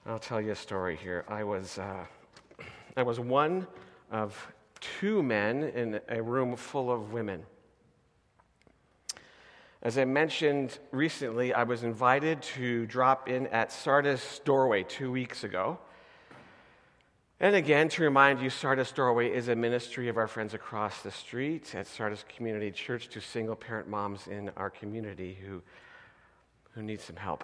I'll tell you a story here. I was one of two men in a room full of women. As I mentioned recently, I was invited to drop in at Sardis Doorway 2 weeks ago. And again, to remind you, Sardis Doorway is a ministry of our friends across the street at Sardis Community Church to single-parent moms in our community who need some help.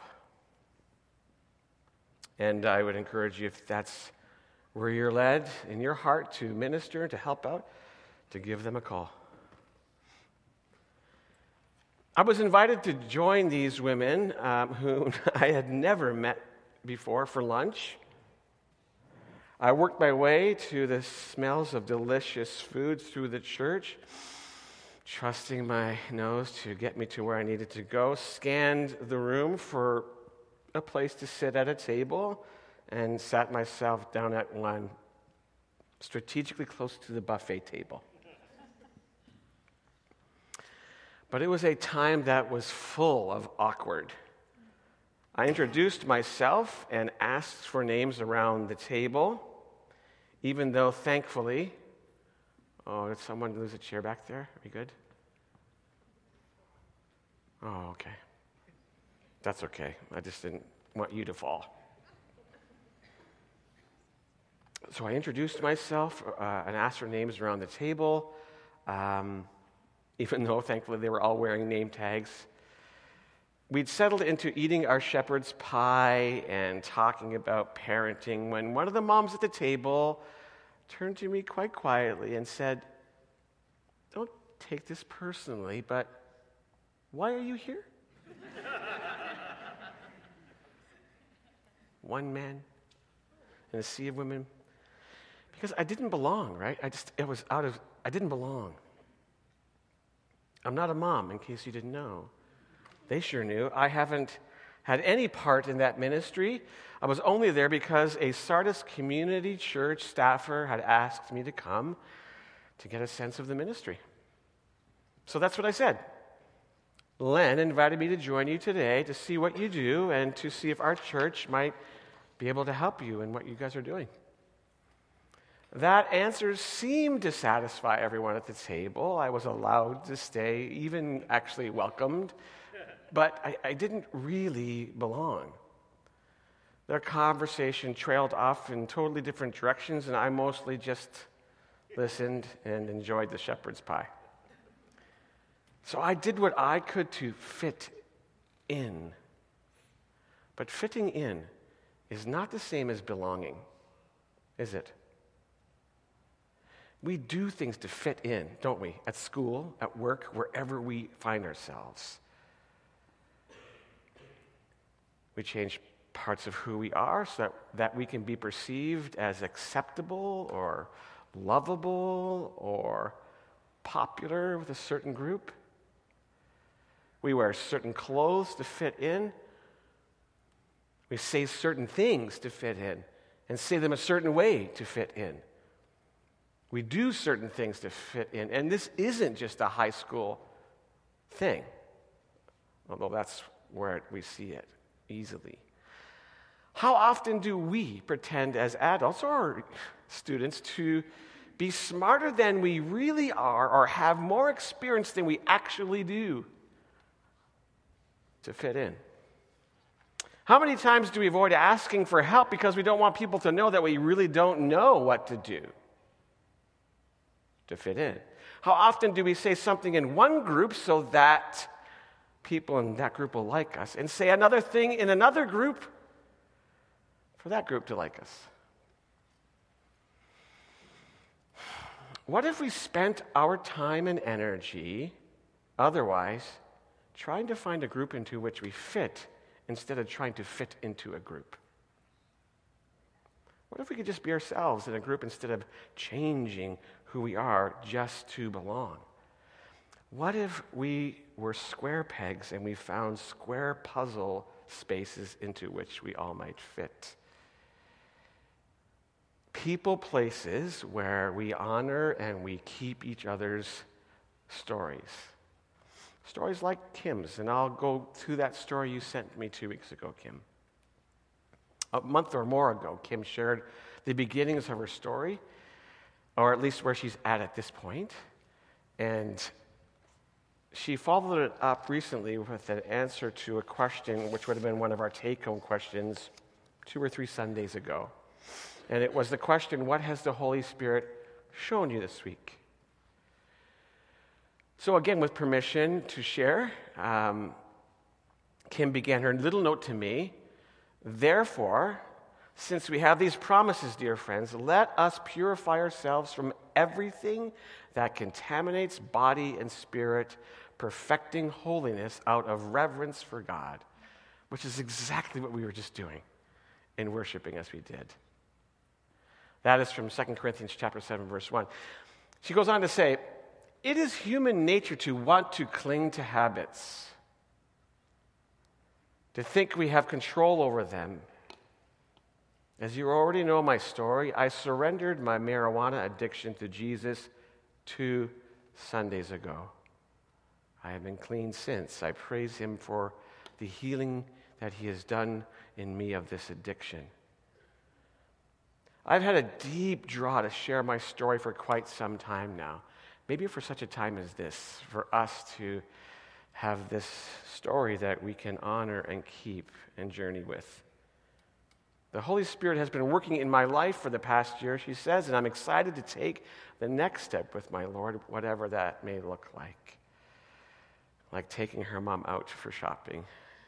And I would encourage you, if that's where you're led in your heart to minister, to help out, to give them a call. I was invited to join these women who I had never met before for lunch. I worked my way to the smells of delicious food through the church, trusting my nose to get me to where I needed to go, scanned the room for a place to sit at a table, and sat myself down at one, strategically close to the buffet table. But it was a time that was full of awkward. I introduced myself and asked for names around the table, even though thankfully, did someone lose a chair back there? Are we good? Oh, okay. That's okay. I just didn't want you to fall. So I introduced myself and asked for names around the table, even though thankfully they were all wearing name tags. We'd settled into eating our shepherd's pie and talking about parenting when one of the moms at the table turned to me quite quietly and said, "Don't take this personally, but why are you here?" One man in a sea of women. Because I didn't belong, right? I didn't belong. I'm not a mom, in case you didn't know. They sure knew. I haven't had any part in that ministry. I was only there because a Sardis Community Church staffer had asked me to come to get a sense of the ministry. So that's what I said. Len invited me to join you today to see what you do and to see if our church might be able to help you in what you guys are doing. That answer seemed to satisfy everyone at the table. I was allowed to stay, even actually welcomed, but I didn't really belong. Their conversation trailed off in totally different directions, and I mostly just listened and enjoyed the shepherd's pie. So I did what I could to fit in. But fitting in is not the same as belonging, is it? We do things to fit in, don't we? At school, at work, wherever we find ourselves. We change parts of who we are so that we can be perceived as acceptable or lovable or popular with a certain group. We wear certain clothes to fit in. We say certain things to fit in and say them a certain way to fit in. We do certain things to fit in. And this isn't just a high school thing, although that's where we see it easily. How often do we pretend as adults or students to be smarter than we really are or have more experience than we actually do to fit in? How many times do we avoid asking for help because we don't want people to know that we really don't know what to do to fit in? How often do we say something in one group so that people in that group will like us, and say another thing in another group for that group to like us? What if we spent our time and energy otherwise trying to find a group into which we fit instead of trying to fit into a group? What if we could just be ourselves in a group instead of changing who we are just to belong? What if we were square pegs and we found square puzzle spaces into which we all might fit? People, places where we honor and we keep each other's stories. Stories like Kim's, and I'll go through that story you sent me 2 weeks ago, Kim. a month or more ago, Kim shared the beginnings of her story, or at least where she's at this point. And she followed it up recently with an answer to a question, which would have been one of our take-home questions 2 or 3 Sundays ago. And it was the question, what has the Holy Spirit shown you this week? So again, with permission to share, Kim began her little note to me. Therefore, since we have these promises, dear friends, let us purify ourselves from everything that contaminates body and spirit, perfecting holiness out of reverence for God, which is exactly what we were just doing in worshiping as we did. That is from 2 Corinthians chapter 7, verse 1. She goes on to say, it is human nature to want to cling to habits, to think we have control over them. As you already know my story, I surrendered my marijuana addiction to Jesus 2 Sundays ago. I have been clean since. I praise him for the healing that he has done in me of this addiction. I've had a deep draw to share my story for quite some time now. Maybe for such a time as this, for us to have this story that we can honor and keep and journey with. The Holy Spirit has been working in my life for the past year, she says, and I'm excited to take the next step with my Lord, whatever that may look like taking her mom out for shopping.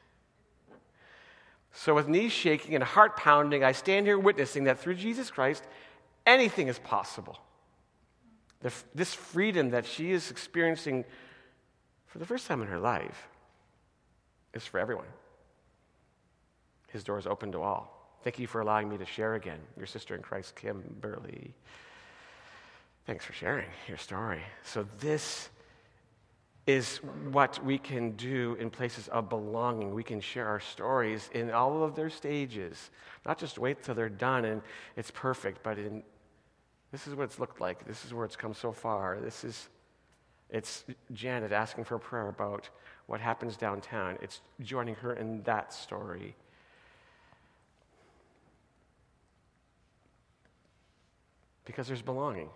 So with knees shaking and heart pounding, I stand here witnessing that through Jesus Christ, anything is possible. This freedom that she is experiencing for the first time in her life is for everyone. His door is open to all. Thank you for allowing me to share again. Your sister in Christ, Kim Burley. Thanks for sharing your story. So this is what we can do in places of belonging. We can share our stories in all of their stages. Not just wait till they're done and it's perfect, but this is what it's looked like. This is where it's come so far. It's Janet asking for prayer about what happens downtown. It's joining her in that story. Because there's belonging.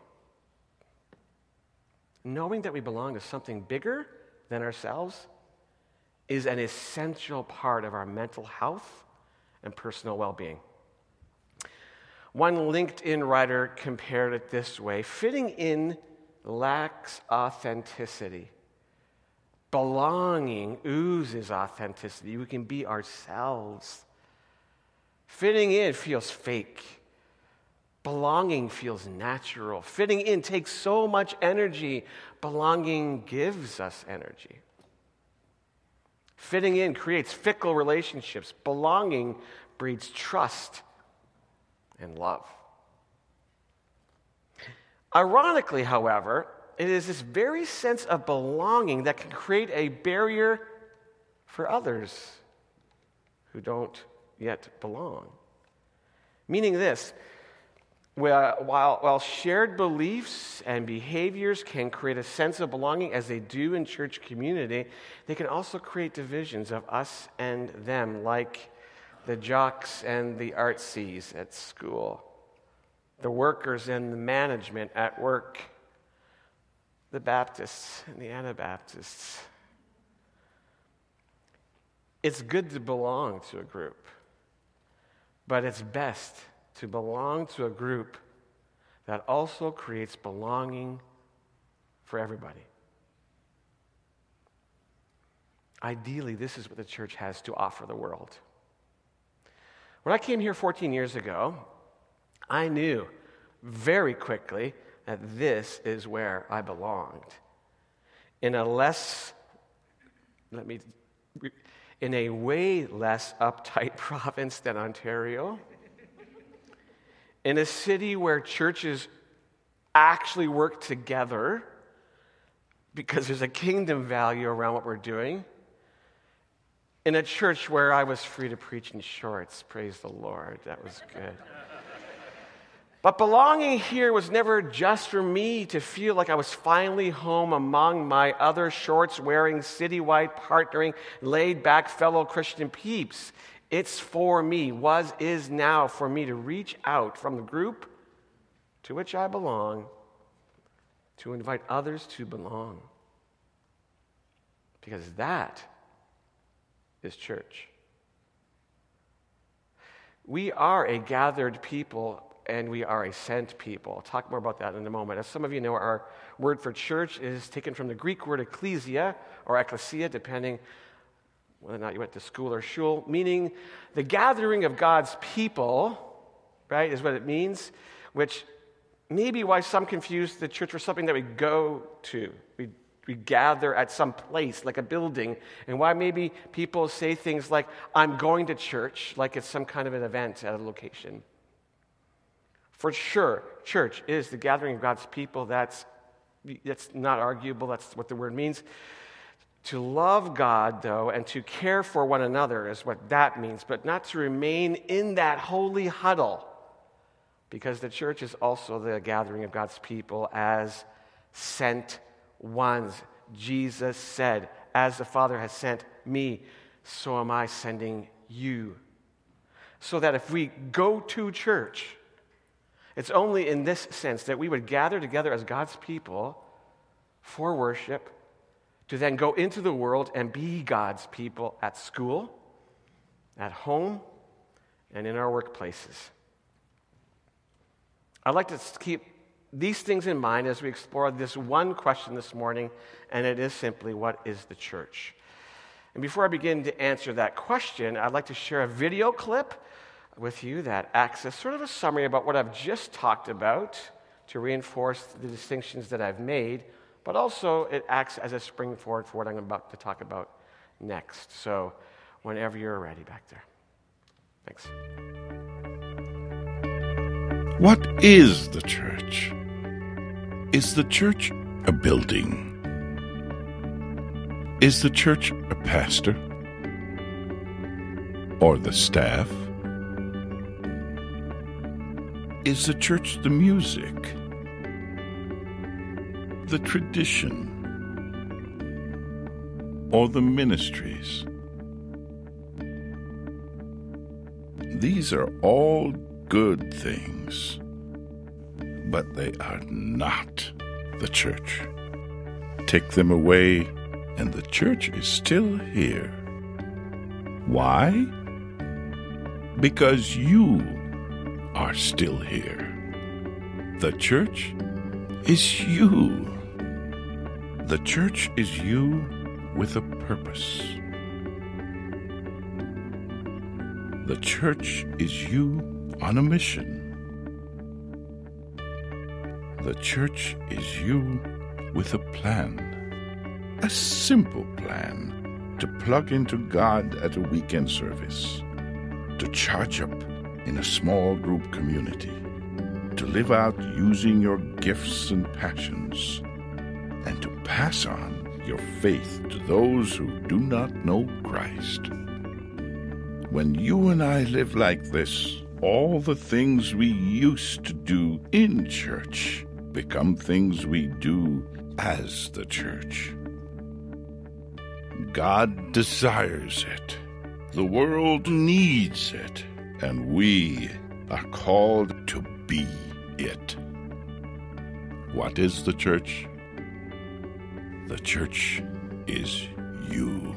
Knowing that we belong to something bigger than ourselves is an essential part of our mental health and personal well-being. One LinkedIn writer compared it this way: fitting in lacks authenticity. Belonging oozes authenticity. We can be ourselves. Fitting in feels fake. Belonging feels natural. Fitting in takes so much energy. Belonging gives us energy. Fitting in creates fickle relationships. Belonging breeds trust and love. Ironically, however, it is this very sense of belonging that can create a barrier for others who don't yet belong. Meaning this: while shared beliefs and behaviors can create a sense of belonging, as they do in church community, they can also create divisions of us and them, like the jocks and the artsies at school, the workers and the management at work, the Baptists and the Anabaptists. It's good to belong to a group, but it's best to belong to a group that also creates belonging for everybody. Ideally, this is what the church has to offer the world. When I came here 14 years ago, I knew very quickly that this is where I belonged. In a way less uptight province than Ontario, in a city where churches actually work together because there's a kingdom value around what we're doing, in a church where I was free to preach in shorts. Praise the Lord. That was good. But belonging here was never just for me to feel like I was finally home among my other shorts-wearing, citywide partnering, laid-back fellow Christian peeps. It's for me, is now for me to reach out from the group to which I belong to invite others to belong. Because that is church. We are a gathered people and we are a sent people. I'll talk more about that in a moment. As some of you know, our word for church is taken from the Greek word ecclesia or ecclesia, depending whether or not you went to school or shul, meaning the gathering of God's people, right, is what it means, which may be why some confuse the church for something that we go to. We gather at some place, like a building, and why maybe people say things like, I'm going to church, like it's some kind of an event at a location. For sure, church is the gathering of God's people. That's not arguable. That's what the word means. To love God, though, and to care for one another is what that means, but not to remain in that holy huddle, because the church is also the gathering of God's people as sent ones. Jesus said, as the Father has sent me, so am I sending you. So that if we go to church, it's only in this sense that we would gather together as God's people for worship, to then go into the world and be God's people at school, at home, and in our workplaces. I'd like to keep these things in mind as we explore this one question this morning, and it is simply, what is the church? And before I begin to answer that question, I'd like to share a video clip with you that acts as sort of a summary about what I've just talked about to reinforce the distinctions that I've made, but also it acts as a springboard for what I'm about to talk about next. So whenever you're ready back there. Thanks. What is the church? Is the church a building? Is the church a pastor? Or the staff? Is the church the music? The tradition? Or the ministries? These are all good things, but they are not the church. Take them away, and the church is still here. Why? Because you are still here. The church is you. The church is you with a purpose. The church is you on a mission. The church is you with a plan, a simple plan to plug into God at a weekend service, to charge up in a small group community, to live out using your gifts and passions, and to pass on your faith to those who do not know Christ. When you and I live like this, all the things we used to do in church become things we do as the church. God desires it. The world needs it. And we are called to be it. What is the church? The church is you.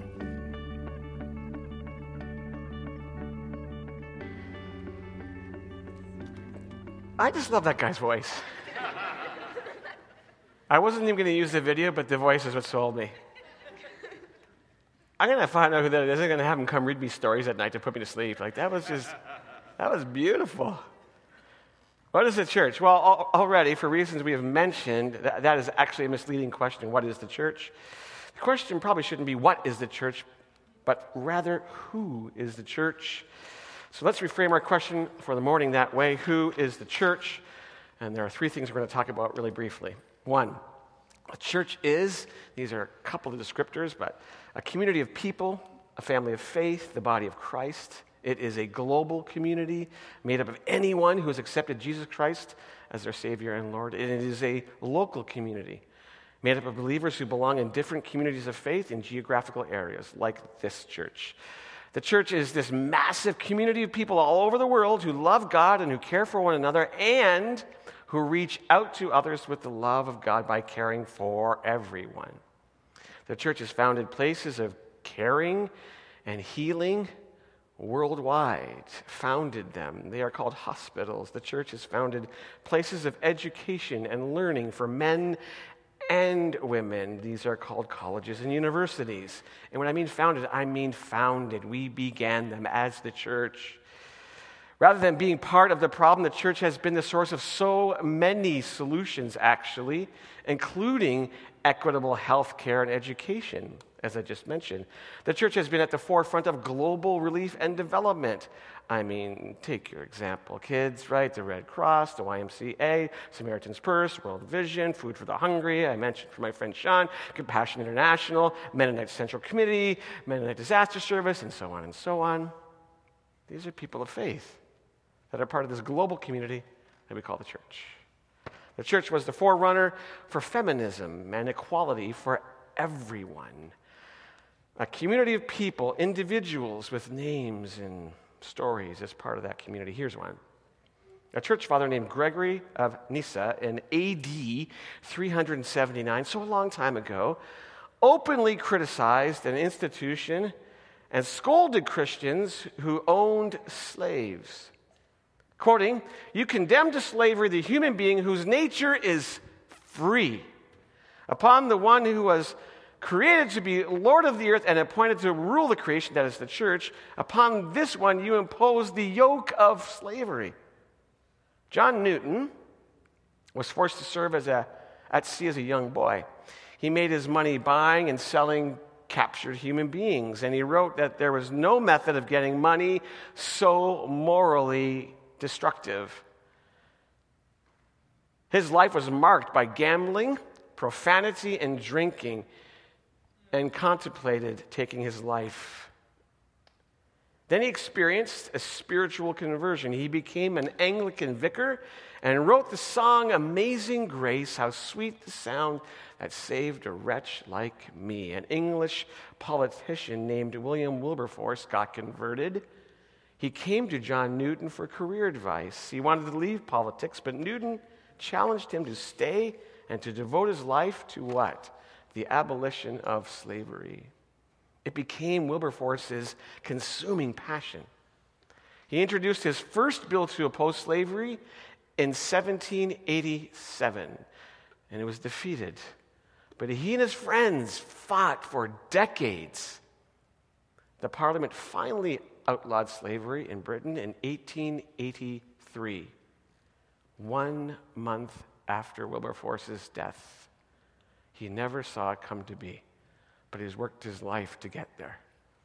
I just love that guy's voice. I wasn't even going to use the video, but the voice is what sold me. I'm going to find out who that is. I'm going to have him come read me stories at night to put me to sleep. Like, that was beautiful. What is the church? Well, already, for reasons we have mentioned, that is actually a misleading question. What is the church? The question probably shouldn't be, what is the church? But rather, who is the church? So let's reframe our question for the morning that way. Who is the church? And there are three things we're going to talk about really briefly. One, a church is, these are a couple of descriptors, but a community of people, a family of faith, the body of Christ. It is a global community made up of anyone who has accepted Jesus Christ as their Savior and Lord. And it is a local community made up of believers who belong in different communities of faith in geographical areas, like this church. The church is this massive community of people all over the world who love God and who care for one another and who reach out to others with the love of God by caring for everyone. The church has founded places of caring and healing worldwide, founded them. They are called hospitals. The church has founded places of education and learning for men and women. These are called colleges and universities. And when I mean founded, I mean founded. We began them as the church. Rather than being part of the problem, the church has been the source of so many solutions, actually, including equitable health care and education, as I just mentioned. The church has been at the forefront of global relief and development. I mean, take your example, kids, right? The Red Cross, the YMCA, Samaritan's Purse, World Vision, Food for the Hungry, I mentioned for my friend Sean, Compassion International, Mennonite Central Committee, Mennonite Disaster Service, and so on and so on. These are people of faith that are part of this global community that we call the church. The church was the forerunner for feminism and equality for everyone. A community of people, individuals with names and stories as part of that community. Here's one. A church father named Gregory of Nyssa in AD 379, so a long time ago, openly criticized an institution and scolded Christians who owned slaves. Quoting, "You condemn to slavery the human being whose nature is free. Upon the one who was created to be Lord of the earth and appointed to rule the creation, that is the church, upon this one you impose the yoke of slavery." John Newton was forced to serve at sea as a young boy. He made his money buying and selling captured human beings, and he wrote that there was no method of getting money so morally destructive. His life was marked by gambling, profanity, and drinking, and contemplated taking his life. Then he experienced a spiritual conversion. He became an Anglican vicar and wrote the song "Amazing Grace, how sweet the sound that saved a wretch like me." An English politician named William Wilberforce got converted. He came to John Newton for career advice. He wanted to leave politics, but Newton challenged him to stay and to devote his life to what? The abolition of slavery. It became Wilberforce's consuming passion. He introduced his first bill to oppose slavery in 1787, and it was defeated. But he and his friends fought for decades. The Parliament finally outlawed slavery in Britain in 1883, 1 month after Wilberforce's death. He never saw it come to be, but he's worked his life to get there.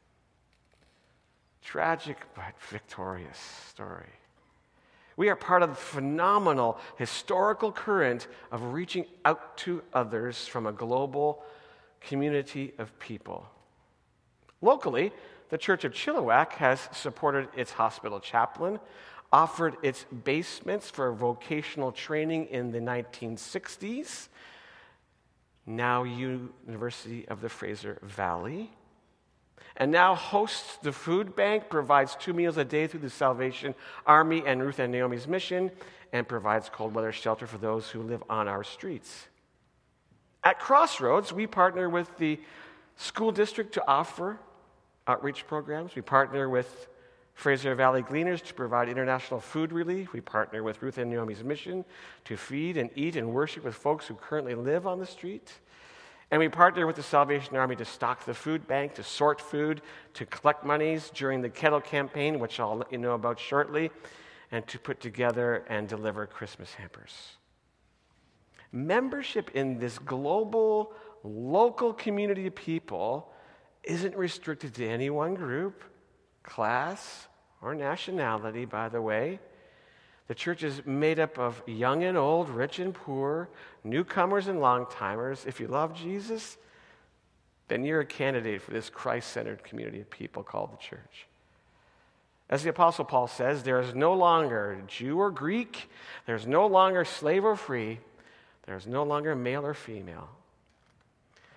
Tragic but victorious story. We are part of the phenomenal historical current of reaching out to others from a global community of people. Locally, the Church of Chilliwack has supported its hospital chaplain, offered its basements for vocational training in the 1960s, now University of the Fraser Valley, and now hosts the food bank, provides 2 meals a day through the Salvation Army and Ruth and Naomi's Mission, and provides cold weather shelter for those who live on our streets. At Crossroads, we partner with the school district to offer outreach programs. We partner with Fraser Valley Gleaners to provide international food relief. We partner with Ruth and Naomi's Mission to feed and eat and worship with folks who currently live on the street. And we partner with the Salvation Army to stock the food bank, to sort food, to collect monies during the Kettle campaign, which I'll let you know about shortly, and to put together and deliver Christmas hampers. Membership in this global, local community of people isn't restricted to any one group, class, or nationality, by the way. The church is made up of young and old, rich and poor, newcomers and long-timers. If you love Jesus, then you're a candidate for this Christ-centered community of people called the church. As the Apostle Paul says, there is no longer Jew or Greek, there's no longer slave or free, there's no longer male or female.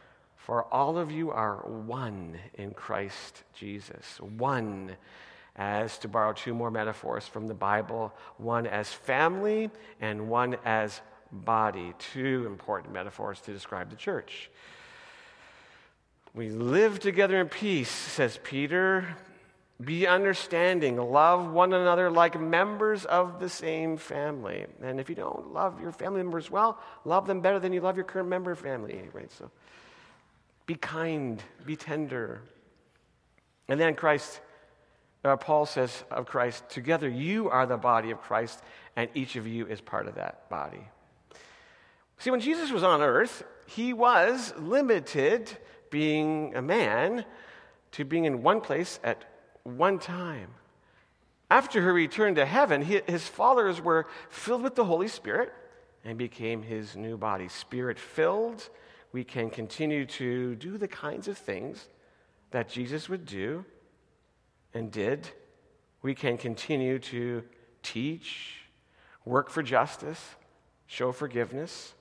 For all of you are one in Christ Jesus. One, as to borrow two more metaphors from the Bible, one as family and one as body. Two important metaphors to describe the church. We live together in peace, says Peter. Be understanding. Love one another like members of the same family. And if you don't love your family members well, love them better than you love your current member family. Right? So be kind, be tender. And then Paul says of Christ, together you are the body of Christ, and each of you is part of that body. See, when Jesus was on earth, he was limited, being a man, to being in one place at one time. After he returned to heaven, his followers were filled with the Holy Spirit and became his new body. Spirit-filled, we can continue to do the kinds of things that Jesus would do and did. We can continue to teach, work for justice, show forgiveness.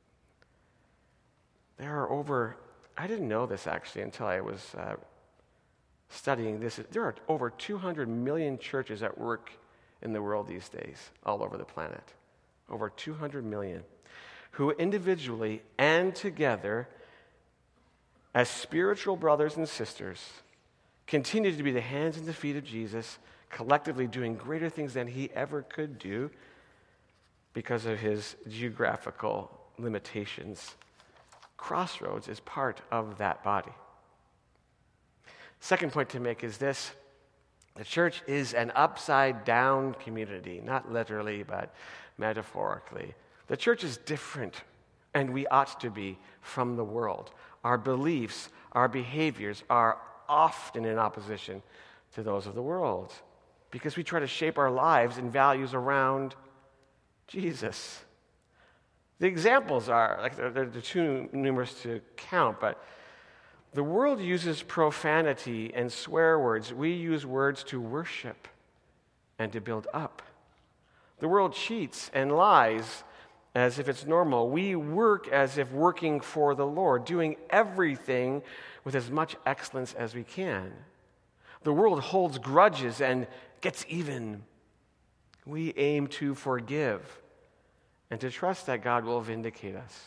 I didn't know this actually until I was studying this. There are over 200 million churches at work in the world these days, all over the planet. Over 200 million, who individually and together, as spiritual brothers and sisters, continue to be the hands and the feet of Jesus, collectively doing greater things than he ever could do because of his geographical limitations. Crossroads is part of that body. Second point to make is this: the church is an upside-down community, not literally, but metaphorically. The church is different, and we ought to be, from the world. Our beliefs, our behaviors are often in opposition to those of the world because we try to shape our lives and values around Jesus. The examples are, they're too numerous to count, but the world uses profanity and swear words. We use words to worship and to build up. The world cheats and lies as if it's normal. We work as if working for the Lord, doing everything with as much excellence as we can. The world holds grudges and gets even. We aim to forgive and to trust that God will vindicate us.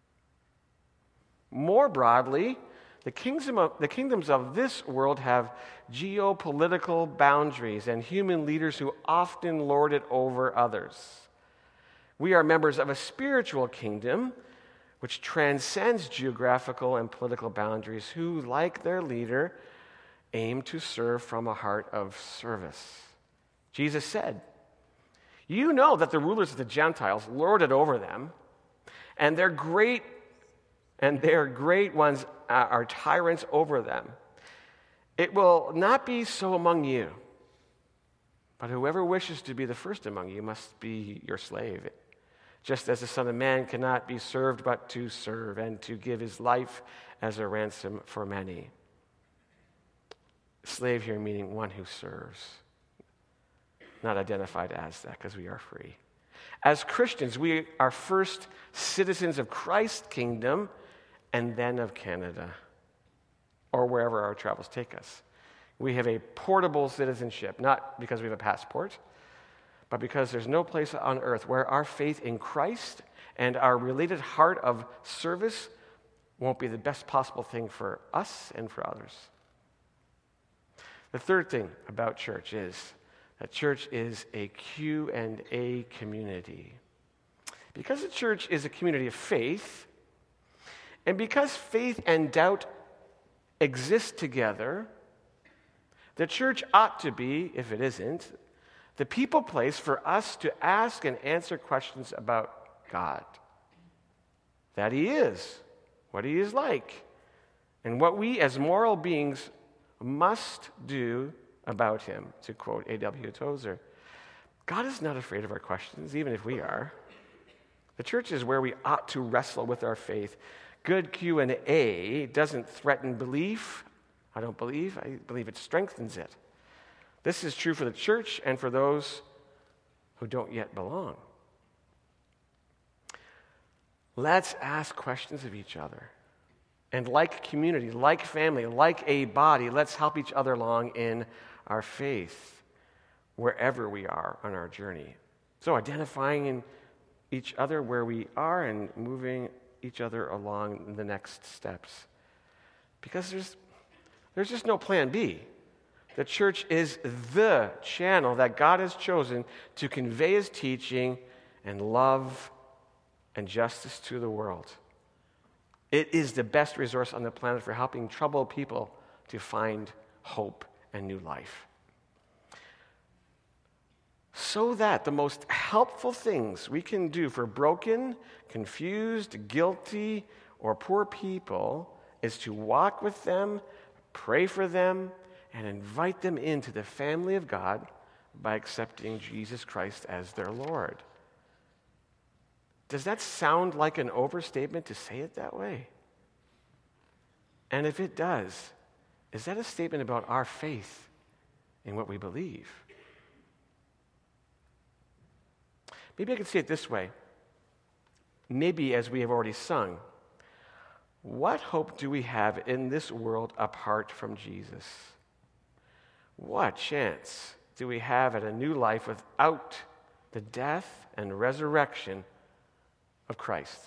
More broadly, the kingdoms of this world have geopolitical boundaries and human leaders who often lord it over others. We are members of a spiritual kingdom which transcends geographical and political boundaries, who, like their leader, aim to serve from a heart of service. Jesus said, "You know that the rulers of the Gentiles lord it over them, and their great ones are tyrants over them. It will not be so among you, but whoever wishes to be the first among you must be your slave. Just as the Son of Man cannot be served but to serve and to give his life as a ransom for many." Slave here meaning one who serves, not identified as that because we are free. As Christians, we are first citizens of Christ's kingdom and then of Canada, or wherever our travels take us. We have a portable citizenship, not because we have a passport, but because there's no place on earth where our faith in Christ and our related heart of service won't be the best possible thing for us and for others. The third thing about church is that church is a Q&A community. Because the church is a community of faith, and because faith and doubt exist together, the church ought to be, if it isn't, the people place for us to ask and answer questions about God. That he is, what he is like, and what we as moral beings must do about him, to quote A.W. Tozer. God is not afraid of our questions, even if we are. The church is where we ought to wrestle with our faith. Good Q&A doesn't threaten belief. I believe it strengthens it. This is true for the church and for those who don't yet belong. Let's ask questions of each other. And like community, like family, like a body, let's help each other along in our faith wherever we are on our journey. So identifying in each other where we are and moving each other along the next steps. Because there's just no plan B. The church is the channel that God has chosen to convey his teaching and love and justice to the world. It is the best resource on the planet for helping troubled people to find hope and new life. So that the most helpful things we can do for broken, confused, guilty, or poor people is to walk with them, pray for them, and invite them into the family of God by accepting Jesus Christ as their Lord. Does that sound like an overstatement to say it that way? And if it does, is that a statement about our faith in what we believe? Maybe I could say it this way. Maybe as we have already sung, what hope do we have in this world apart from Jesus? What chance do we have at a new life without the death and resurrection of Christ?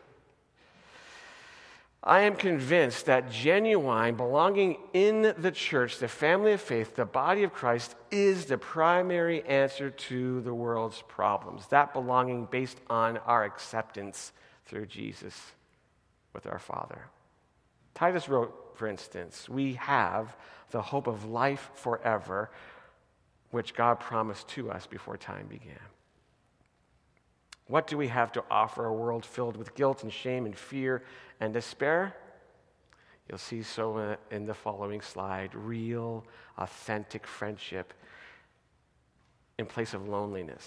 I am convinced that genuine belonging in the church, the family of faith, the body of Christ, is the primary answer to the world's problems. That belonging based on our acceptance through Jesus with our Father. Titus wrote, for instance, we have the hope of life forever, which God promised to us before time began. What do we have to offer a world filled with guilt and shame and fear and despair? You'll see so in the following slide. Real, authentic friendship in place of loneliness.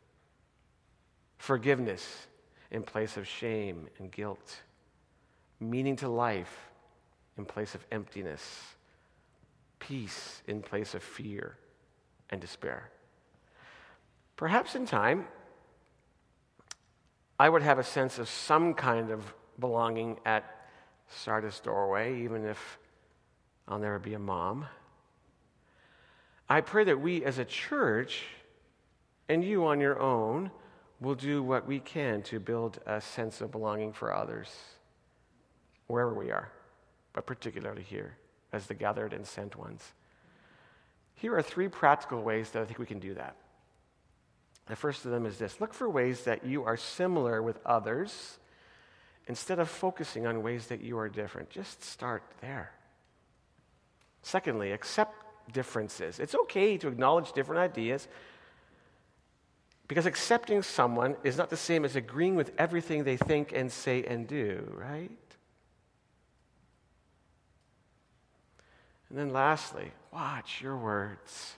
Forgiveness in place of shame and guilt. Meaning to life in place of emptiness. Peace in place of fear and despair. Perhaps in time, I would have a sense of some kind of belonging at Sardis doorway, even if I'll never be a mom. I pray that we as a church, and you on your own, will do what we can to build a sense of belonging for others, wherever we are, but particularly here, as the gathered and sent ones. Here are 3 practical ways that I think we can do that. The first of them is this. Look for ways that you are similar with others instead of focusing on ways that you are different. Just start there. Secondly, accept differences. It's okay to acknowledge different ideas because accepting someone is not the same as agreeing with everything they think and say and do, right? And then lastly, watch your words.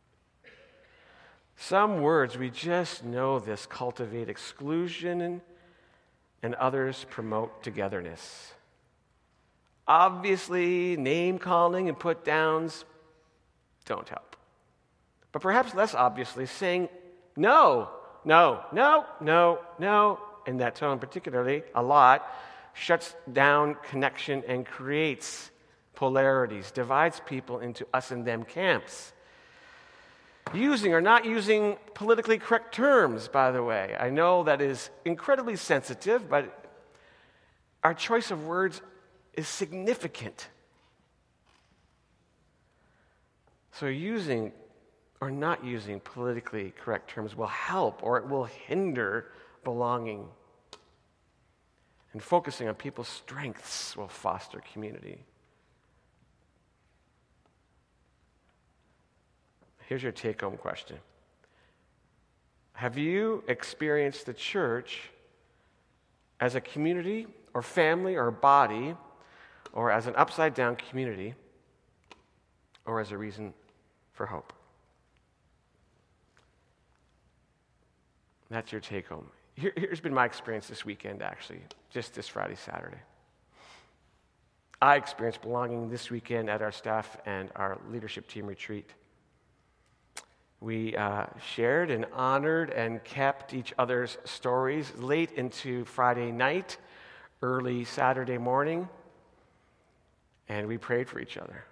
Some words, we just know this, cultivate exclusion and others promote togetherness. Obviously, name-calling and put-downs don't help. But perhaps less obviously, saying no, no, no, no, no, in that tone particularly, a lot, shuts down connection and creates polarities, divides people into us and them camps. Using or not using politically correct terms, by the way. I know that is incredibly sensitive, but our choice of words is significant. So using or not using politically correct terms will help or it will hinder belonging. And focusing on people's strengths will foster community. Here's your take-home question. Have you experienced the church as a community or family or body or as an upside-down community or as a reason for hope? That's your take-home. Here's been my experience this weekend, actually, just this Friday, Saturday. I experienced belonging this weekend at our staff and our leadership team retreat. We shared and honored and kept each other's stories late into Friday night, early Saturday morning. and we prayed for each other.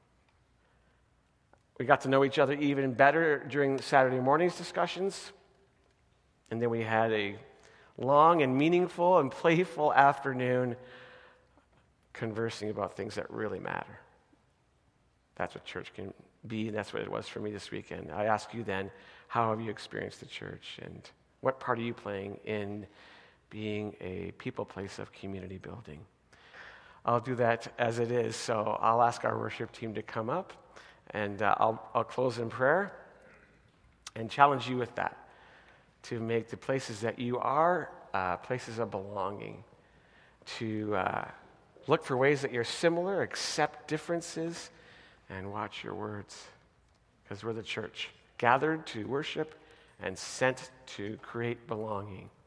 We got to know each other even better during Saturday morning's discussions, and then we had a long and meaningful and playful afternoon conversing about things that really matter. That's what church can be, and that's what it was for me this weekend. I ask you then, how have you experienced the church, and what part are you playing in being a people place of community building? I'll do that as it is, so I'll ask our worship team to come up, and I'll close in prayer and challenge you with that, to make the places that you are places of belonging, to look for ways that you're similar, accept differences, and watch your words, because we're the church, gathered to worship and sent to create belonging.